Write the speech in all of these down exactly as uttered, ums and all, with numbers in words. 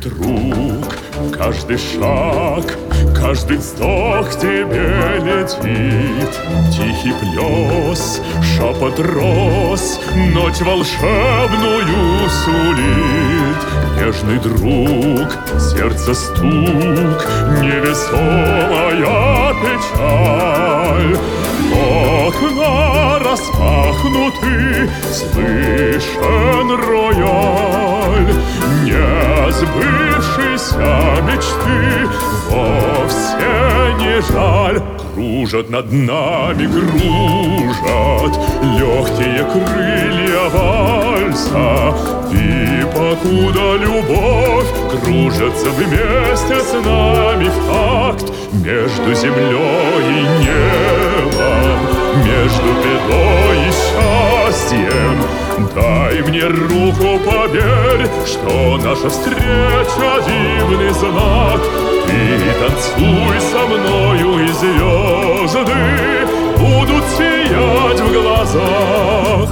друг, каждый шаг, каждый вздох тебе летит. Тихий плес, шепот роз, ночь волшебную сулит. Нежный друг, сердце стук, невесомая печаль. Окна распахнуты, слышен рояль. Не сбывшейся мечты вовсе не жаль. Кружат над нами, кружат легкие крылья вальса. И покуда любовь кружится вместе с нами в такт, между землей и небом, между бедой и счастьем, дай мне руку, поверь, что наша встреча дивный знак. Ты танцуй со мною, и звезды будут сиять в глазах.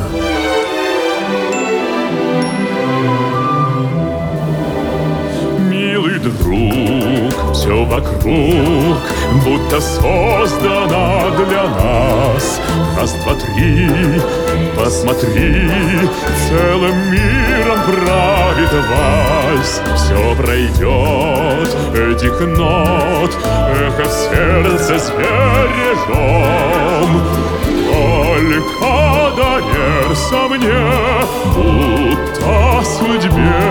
Милый друг, все вокруг будто создано для нас. Раз, два, три, посмотри, целым миром правит вальс. Все пройдет, этих нот эхо в сердце сбережем. Только доверься мне, будто судьбе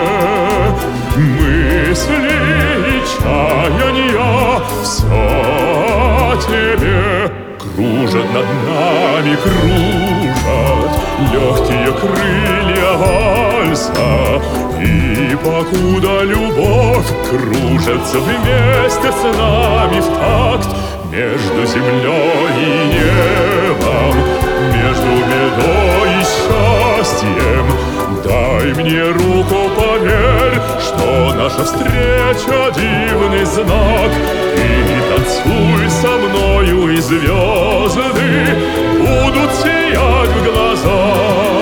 мысли и чаяния все тебе. Кружат над нами, кружат легкие крылья вальса. И покуда любовь кружится вместе с нами в такт, между землей и небом, между бедой и счастьем, дай мне руку, поверь, что наша встреча дивный знак. И танцуй со мною, и звезды будут сиять в глазах.